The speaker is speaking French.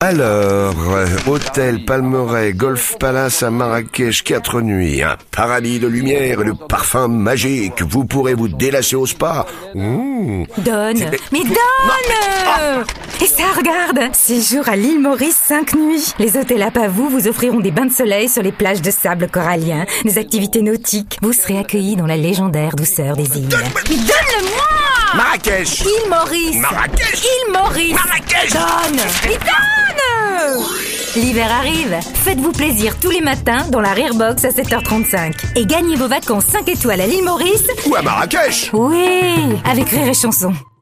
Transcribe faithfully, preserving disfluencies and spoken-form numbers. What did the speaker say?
Alors, euh, hôtel Palmeraie, Golf Palace à Marrakech, quatre nuits, un paradis de lumière et de parfums magiques. Vous pourrez vous délasser au spa. Mmh. Donne, mais donne. Et ça, regarde, séjour à l'île Maurice, cinq nuits. Les hôtels à Pavou vous offriront des bains de soleil sur les plages de sable corallien, des activités nautiques. Vous serez accueillis dans la légendaire douceur des îles. Mais donne-le-moi. Marrakech. Île Maurice. Marrakech. Île Maurice. Marrakech. Donne. Mais donne. L'hiver arrive. Faites-vous plaisir tous les matins dans la Rire Box à sept heures trente-cinq. Et gagnez vos vacances cinq étoiles à l'île Maurice. Ou à Marrakech. Oui, avec Rire et Chanson.